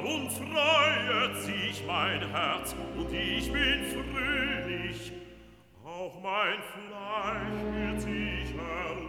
und freut sich mein Herz, und ich bin fröhlich. Auch mein Fleisch wird sich erlösen.